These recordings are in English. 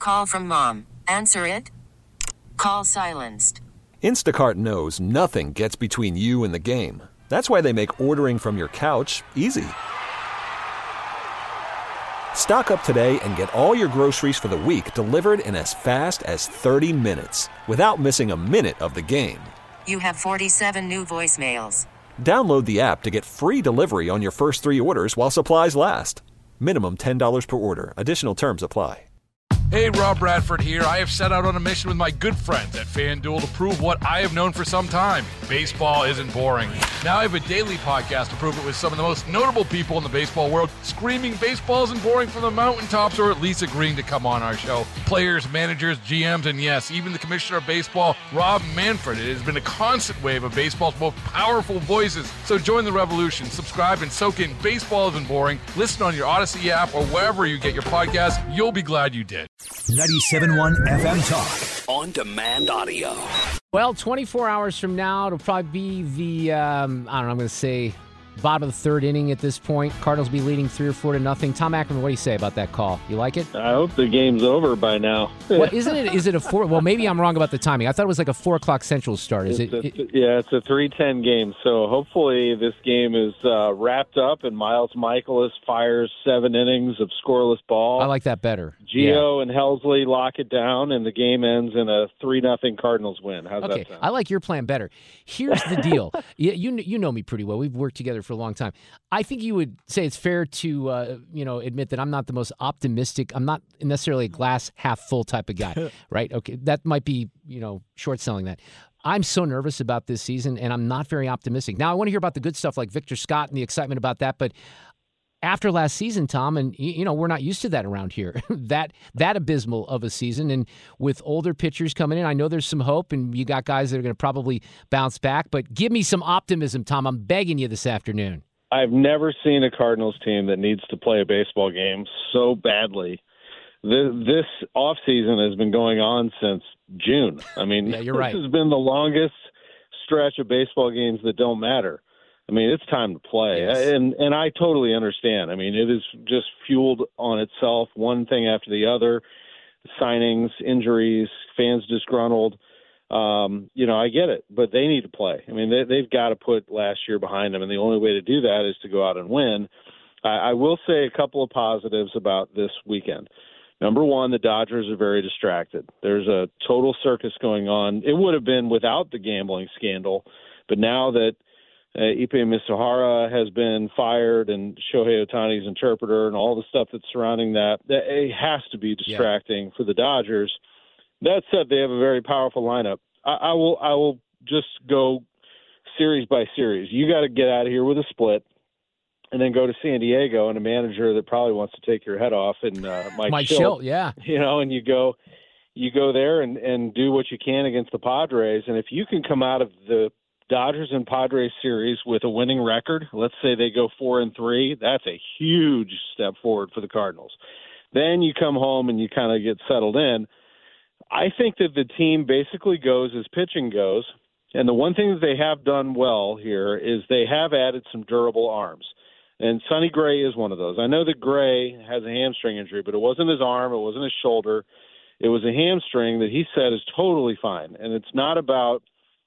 Call from mom. Answer it. Call silenced. Instacart knows nothing gets between you and the game. That's why they make ordering from your couch easy. Stock up today and get all your groceries for the week delivered in as fast as 30 minutes without missing a minute of the game. You have 47 new voicemails. Download the app to get free delivery on your first 3 orders while supplies last. Minimum $10 per order. Additional terms apply. Hey, Rob Bradford here. I have set out on a mission with my good friends at FanDuel to prove what I have known for some time. Baseball isn't boring. Now I have a daily podcast to prove it with some of the most notable people in the baseball world, screaming baseball isn't boring from the mountaintops, or at least agreeing to come on our show. Players, managers, GMs, and yes, even the commissioner of baseball, Rob Manfred. It has been a constant wave of baseball's most powerful voices. So join the revolution. Subscribe and soak in Baseball Isn't Boring. Listen on your Odyssey app or wherever you get your podcasts. You'll be glad you did. 97.1 FM Talk. On demand audio. Well, 24 hours from now, it'll probably be the, I'm going to say bottom of the third inning at this point. Cardinals be leading 3 or 4 to nothing. Tom Ackerman, what do you say about that call? You like it? I hope the game's over by now. Well, isn't it? Is it a 4? Well, maybe I'm wrong about the timing. I thought it was like a 4 o'clock Central start. Is Yeah, it's a 3:10 game. So hopefully this game is wrapped up and Miles Michaelis fires 7 innings of scoreless ball. I like that better. Gio and Helsley lock it down, and the game ends in a 3-0 Cardinals win. How's that sound? I like your plan better. Here's the deal. You know me pretty well. We've worked together for a long time. I think you would say it's fair to admit that I'm not the most optimistic. I'm not necessarily a glass half full type of guy, right? Okay, that might be short selling that. I'm so nervous about this season, and I'm not very optimistic. Now, I want to hear about the good stuff like Victor Scott and the excitement about that, but after last season, Tom, and we're not used to that around here, that abysmal of a season, and with older pitchers coming in, I know there's some hope, and you got guys that are going to probably bounce back, but give me some optimism, Tom. I'm begging you this afternoon. I've never seen a Cardinals team that needs to play a baseball game so badly. This offseason has been going on since June. I mean, yeah, you're right. This has been the longest stretch of baseball games that don't matter. I mean, it's time to play, yes. and I totally understand. I mean, it is just fueled on itself, one thing after the other, signings, injuries, fans disgruntled. I get it, but they need to play. I mean, they've got to put last year behind them, and the only way to do that is to go out and win. I will say a couple of positives about this weekend. Number one, the Dodgers are very distracted. There's a total circus going on. It would have been without the gambling scandal, but now that Ippei Mizuhara has been fired and Shohei Ohtani's interpreter and all the stuff that's surrounding that, it has to be distracting for the Dodgers. That said, they have a very powerful lineup. I will just go series by series. You got to get out of here with a split and then go to San Diego and a manager that probably wants to take your head off, and Mike Schilt, yeah. And you go there and do what you can against the Padres. And if you can come out of the Dodgers and Padres series with a winning record, let's say they go 4-3, that's a huge step forward for the Cardinals. Then you come home and you kind of get settled in. I think that the team basically goes as pitching goes, and the one thing that they have done well here is they have added some durable arms, and Sonny Gray is one of those. I know that Gray has a hamstring injury, but it wasn't his arm, it wasn't his shoulder, it was a hamstring that he said is totally fine, and it's not about,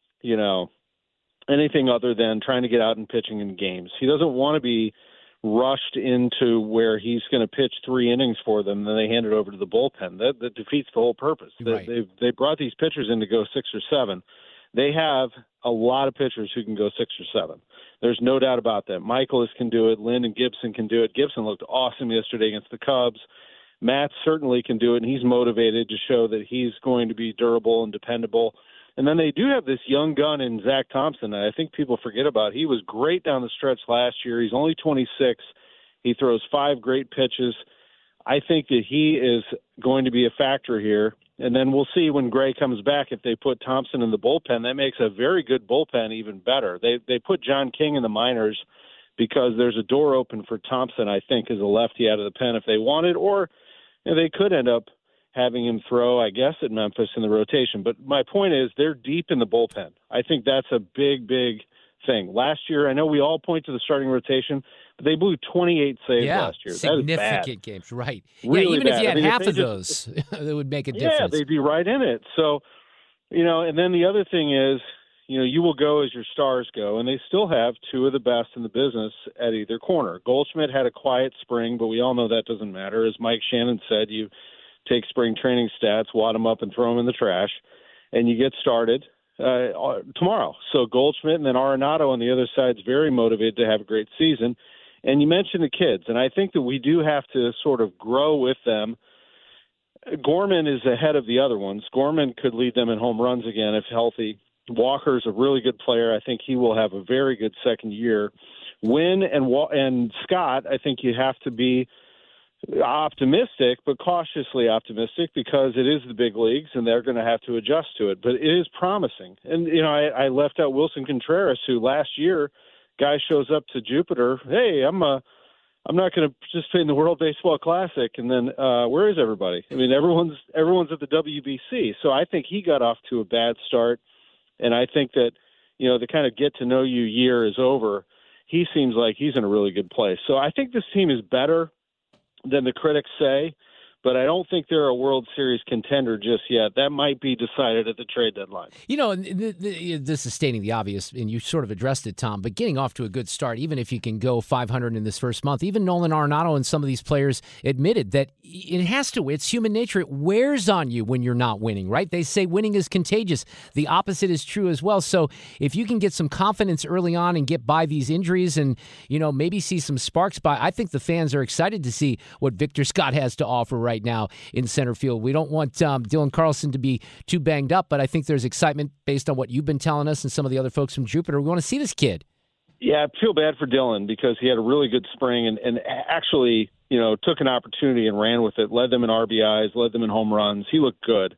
anything other than trying to get out and pitching in games. He doesn't want to be rushed into where he's going to pitch 3 innings for them, and then they hand it over to the bullpen. That defeats the whole purpose. Right. They brought these pitchers in to go 6 or 7. They have a lot of pitchers who can go 6 or 7. There's no doubt about that. Michaelis can do it. Lynn and Gibson can do it. Gibson looked awesome yesterday against the Cubs. Matt certainly can do it, and he's motivated to show that he's going to be durable and dependable. And then they do have this young gun in Zach Thompson that I think people forget about. He was great down the stretch last year. He's only 26. He throws 5 great pitches. I think that he is going to be a factor here. And then we'll see when Gray comes back if they put Thompson in the bullpen. That makes a very good bullpen even better. They put John King in the minors because there's a door open for Thompson, I think, as a lefty out of the pen if they wanted, or they could end up having him throw, I guess, at Memphis in the rotation. But my point is they're deep in the bullpen. I think that's a big, big thing. Last year, I know we all point to the starting rotation. They blew 28 saves last year. Significant games, right. Really even bad. if you had half of those, it would make a difference. Yeah, they'd be right in it. So, and then the other thing is, you will go as your stars go, and they still have two of the best in the business at either corner. Goldschmidt had a quiet spring, but we all know that doesn't matter. As Mike Shannon said, you take spring training stats, wad them up, and throw them in the trash, and you get started tomorrow. So Goldschmidt and then Arenado on the other side is very motivated to have a great season. And you mentioned the kids, and I think that we do have to sort of grow with them. Gorman is ahead of the other ones. Gorman could lead them in home runs again if healthy. Walker's a really good player. I think he will have a very good second year. Wynn and Scott, I think you have to be optimistic, but cautiously optimistic because it is the big leagues and they're going to have to adjust to it. But it is promising. And, I left out Wilson Contreras, who last year, guy shows up to Jupiter, hey, I'm not going to participate in the World Baseball Classic. And then where is everybody? I mean, everyone's at the WBC. So I think he got off to a bad start. And I think that, the kind of get-to-know-you year is over. He seems like he's in a really good place. So I think this team is better than the critics say, but I don't think they're a World Series contender just yet. That might be decided at the trade deadline. This is stating the obvious, and you sort of addressed it, Tom, but getting off to a good start, even if you can go 500 in this first month, even Nolan Arenado and some of these players admitted that it's human nature. It wears on you when you're not winning, right? They say winning is contagious. The opposite is true as well. So if you can get some confidence early on and get by these injuries and, maybe see some sparks I think the fans are excited to see what Victor Scott has to offer right now in center field. We don't want Dylan Carlson to be too banged up, but I think there's excitement based on what you've been telling us and some of the other folks from Jupiter. We want to see this kid. Yeah, I feel bad for Dylan because he had a really good spring and actually, took an opportunity and ran with it, led them in RBIs, led them in home runs. He looked good.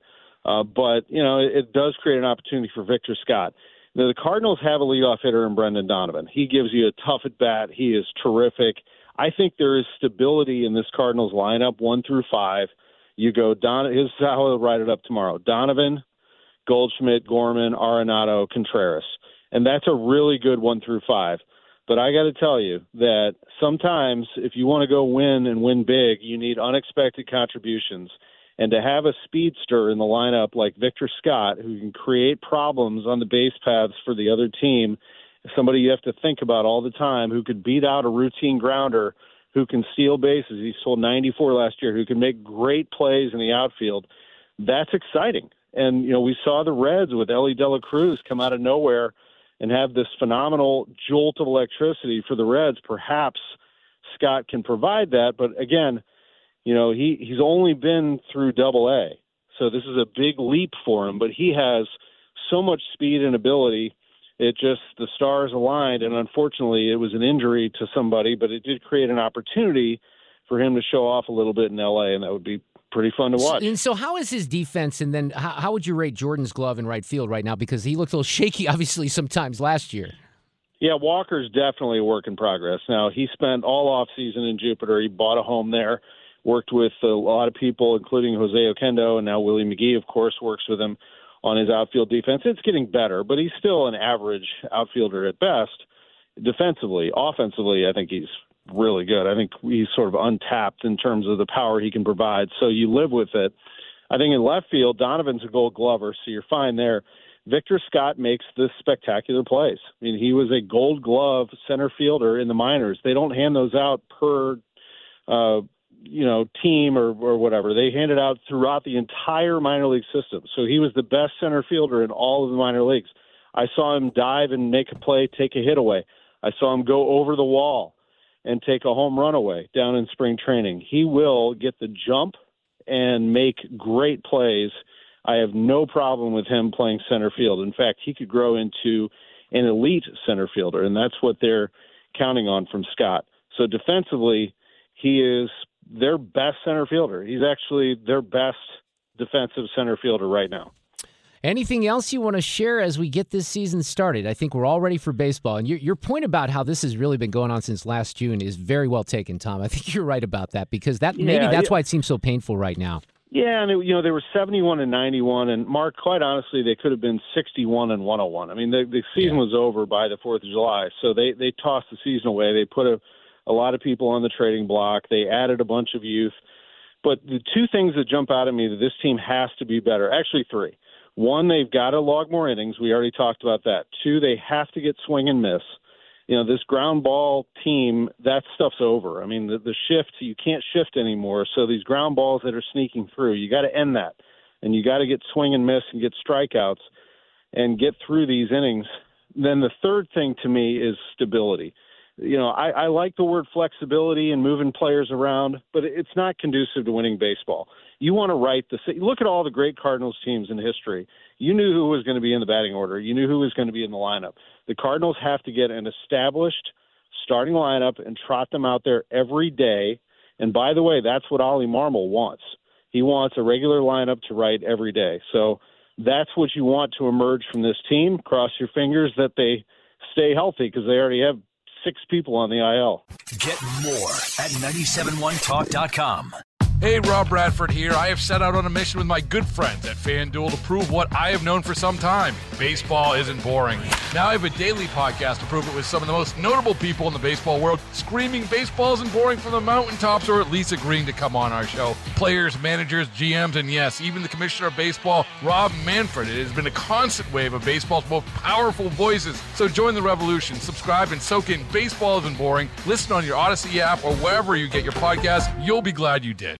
But it does create an opportunity for Victor Scott. The Cardinals have a leadoff hitter in Brendan Donovan. He gives you a tough at bat. He is terrific. I think there is stability in this Cardinals lineup, 1 through 5. You go here's how I'll write it up tomorrow: Donovan, Goldschmidt, Gorman, Arenado, Contreras, and that's a really good 1 through 5. But I got to tell you that sometimes if you want to go win and win big, you need unexpected contributions. And to have a speedster in the lineup like Victor Scott, who can create problems on the base paths for the other team, somebody you have to think about all the time, who could beat out a routine grounder, who can steal bases. He stole 94 last year, who can make great plays in the outfield. That's exciting. And, we saw the Reds with Ellie De La Cruz come out of nowhere and have this phenomenal jolt of electricity for the Reds. Perhaps Scott can provide that. But again, he's only been through Double-A. So this is a big leap for him, but he has so much speed and ability. The stars aligned, and unfortunately it was an injury to somebody, but it did create an opportunity for him to show off a little bit in L.A., and that would be pretty fun to watch. And so how is his defense, and then how would you rate Jordan's glove in right field right now? Because he looked a little shaky, obviously, sometimes last year. Yeah, Walker's definitely a work in progress. Now, he spent all offseason in Jupiter. He bought a home there, worked with a lot of people, including Jose Oquendo, and now Willie McGee, of course, works with him on his outfield defense. It's getting better, but he's still an average outfielder at best. Defensively, offensively, I think he's really good. I think he's sort of untapped in terms of the power he can provide, so you live with it. I think in left field, Donovan's a Gold Glover, so you're fine there. Victor Scott makes the spectacular plays. I mean, he was a Gold Glove center fielder in the minors. They don't hand those out per team or whatever. They hand it out throughout the entire minor league system. So he was the best center fielder in all of the minor leagues. I saw him dive and make a play, take a hit away. I saw him go over the wall and take a home run away down in spring training. He will get the jump and make great plays. I have no problem with him playing center field. In fact, he could grow into an elite center fielder, and that's what they're counting on from Scott. So defensively, he is their best center fielder. He's actually their best defensive center fielder right now. Anything else you want to share as we get this season started? I think we're all ready for baseball. And your point about how this has really been going on since last June is very well taken, Tom. I think you're right about that because that's why it seems so painful right now. Yeah, and they were 71-91, and Mark, quite honestly, they could have been 61-101. I mean, the season was over by the 4th of July, so they tossed the season away. They put a a lot of people on the trading block. They added a bunch of youth. But the two things that jump out at me that this team has to be better, actually three. One, they've got to log more innings. We already talked about that. Two, they have to get swing and miss. You know, this ground ball team, that stuff's over. I mean, the shift, you can't shift anymore. So these ground balls that are sneaking through, you got to end that. And you got to get swing and miss and get strikeouts and get through these innings. Then the third thing to me is stability. You know, I like the word flexibility and moving players around, but it's not conducive to winning baseball. You want to write look at all the great Cardinals teams in history. You knew who was going to be in the batting order. You knew who was going to be in the lineup. The Cardinals have to get an established starting lineup and trot them out there every day. And by the way, that's what Ollie Marmol wants. He wants a regular lineup to write every day. So that's what you want to emerge from this team. Cross your fingers that they stay healthy because they already have 6 people on the IL. Get more at 971talk.com. Hey, Rob Bradford here. I have set out on a mission with my good friends at FanDuel to prove what I have known for some time. Baseball isn't boring. Now I have a daily podcast to prove it with some of the most notable people in the baseball world, screaming baseball isn't boring from the mountaintops, or at least agreeing to come on our show. Players, managers, GMs, and yes, even the commissioner of baseball, Rob Manfred. It has been a constant wave of baseball's most powerful voices. So join the revolution. Subscribe and soak in Baseball Isn't Boring. Listen on your Odyssey app or wherever you get your podcasts. You'll be glad you did.